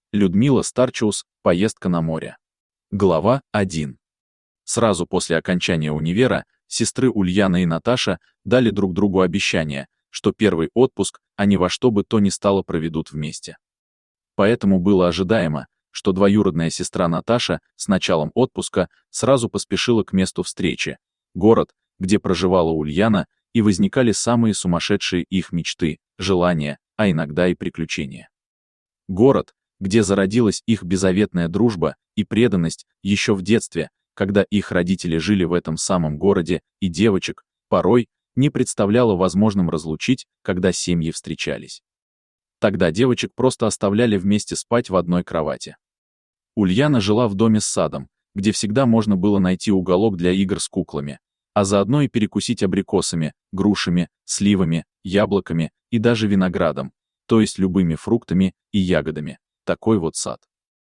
Людмила Старчиус. Поездка на море. Глава 1. Сразу после окончания универа сестры Ульяна и Наташа дали друг другу обещание, что первый отпуск они во что бы то ни стало проведут вместе. Поэтому было ожидаемо, что двоюродная сестра Наташа с началом отпуска сразу поспешила к месту встречи, город, где проживала Ульяна, и возникали самые сумасшедшие их мечты, желания, а иногда и приключения. Город, где зародилась их беззаветная дружба и преданность еще в детстве, когда их родители жили в этом самом городе, и девочек, порой, не представляло возможным разлучить, когда семьи встречались. Тогда девочек просто оставляли вместе спать в одной кровати. Ульяна жила в доме с садом, где всегда можно было найти уголок для игр с куклами, а заодно и перекусить абрикосами, грушами, сливами, яблоками и даже виноградом, то есть любыми фруктами и ягодами. Такой вот сад.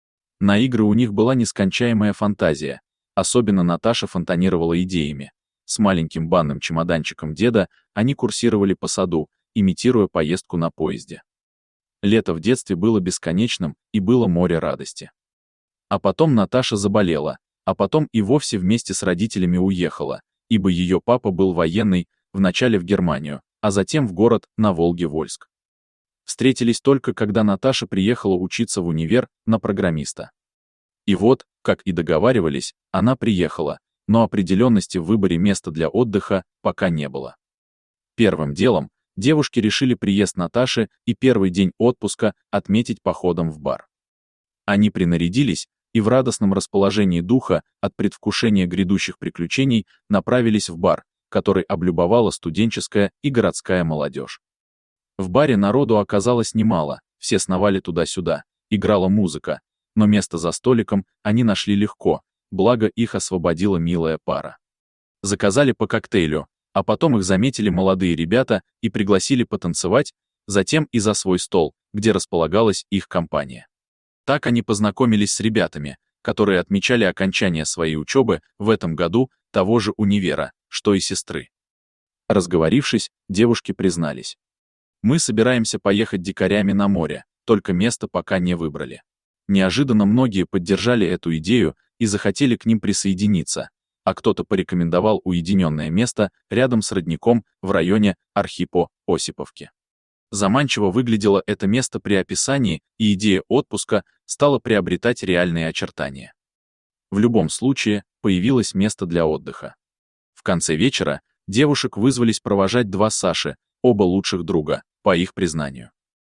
На игры у них была нескончаемая фантазия, особенно Наташа фонтанировала идеями. С маленьким банным чемоданчиком деда они курсировали по саду, имитируя поездку на поезде. Лето в детстве было бесконечным, и было море радости. А потом Наташа заболела, а потом и вовсе вместе с родителями уехала, ибо ее папа был военный, вначале в Германию, а затем в город на Волге Вольск. Встретились только, когда Наташа приехала учиться в универ на программиста. И вот, как и договаривались, она приехала, но определенности в выборе места для отдыха пока не было. Первым делом девушки решили приезд Наташи и первый день отпуска отметить походом в бар. Они принарядились и в радостном расположении духа от предвкушения грядущих приключений направились в бар, который облюбовала студенческая и городская молодежь. В баре народу оказалось немало, все сновали туда-сюда, играла музыка, но место за столиком они нашли легко, благо их освободила милая пара. Заказали по коктейлю, а потом их заметили молодые ребята и пригласили потанцевать, затем и за свой стол, где располагалась их компания. Так они познакомились с ребятами, которые отмечали окончание своей учебы в этом году того же универа, что и сестры. Разговорившись, девушки признались: «Мы собираемся поехать дикарями на море, только место пока не выбрали». Неожиданно многие поддержали эту идею и захотели к ним присоединиться, а кто-то порекомендовал уединенное место рядом с родником в районе Архипо-Осиповки. Заманчиво выглядело это место при описании, и идея отпуска стала приобретать реальные очертания. В любом случае, появилось место для отдыха. В конце вечера девушек вызвались провожать два Саши, оба лучших друга, по их признанию.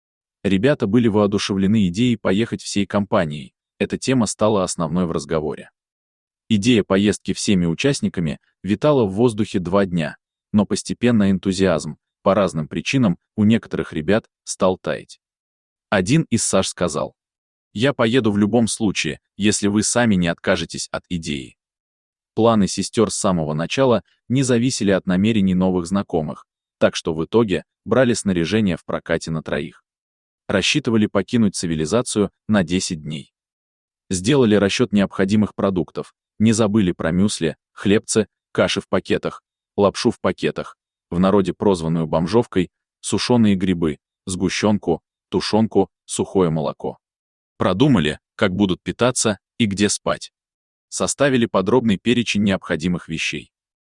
Ребята были воодушевлены идеей поехать всей компанией, эта тема стала основной в разговоре. Идея поездки всеми участниками витала в воздухе 2 дня, но постепенно энтузиазм, по разным причинам, у некоторых ребят стал таять. Один из Саш сказал: «Я поеду в любом случае, если вы сами не откажетесь от идеи». Планы сестер с самого начала не зависели от намерений новых знакомых, так что в итоге брали снаряжение в прокате на 3. Рассчитывали покинуть цивилизацию на 10 дней. Сделали расчет необходимых продуктов, не забыли про мюсли, хлебцы, каши в пакетах, лапшу в пакетах, в народе прозванную бомжовкой, сушеные грибы, сгущенку, тушенку, сухое молоко. Продумали, как будут питаться и где спать. Составили подробный перечень необходимых вещей.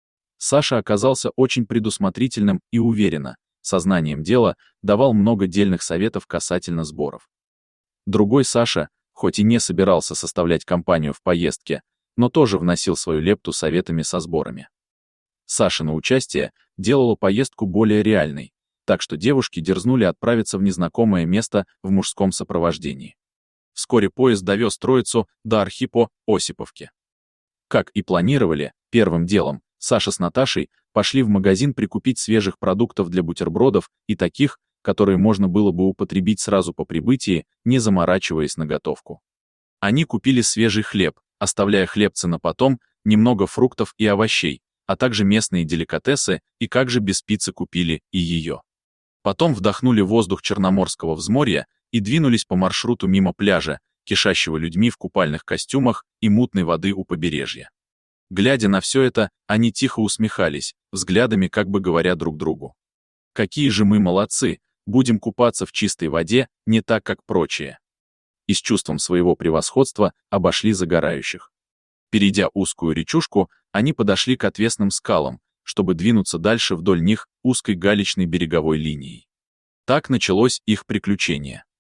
Саша оказался очень предусмотрительным и уверенно, сознанием дела, давал много дельных советов касательно сборов. Другой Саша, хоть и не собирался составлять компанию в поездке, но тоже вносил свою лепту советами со сборами. Сашино участие делало поездку более реальной, так что девушки дерзнули отправиться в незнакомое место в мужском сопровождении. Вскоре поезд довез троицу до Архипо-Осиповки. Как и планировали, первым делом Саша с Наташей пошли в магазин прикупить свежих продуктов для бутербродов и таких, которые можно было бы употребить сразу по прибытии, не заморачиваясь на готовку. Они купили свежий хлеб, оставляя хлебцы на потом, немного фруктов и овощей, а также местные деликатесы, и как же без пиццы купили и ее. Потом вдохнули воздух Черноморского взморья и двинулись по маршруту мимо пляжа, кишащего людьми в купальных костюмах и мутной воды у побережья. Глядя на все это, они тихо усмехались, взглядами как бы говоря друг другу: «Какие же мы молодцы, будем купаться в чистой воде, не так, как прочие». и с чувством своего превосходства обошли загорающих. Перейдя узкую речушку, они подошли к отвесным скалам, чтобы двинуться дальше вдоль них узкой галечной береговой линией. Так началось их приключение.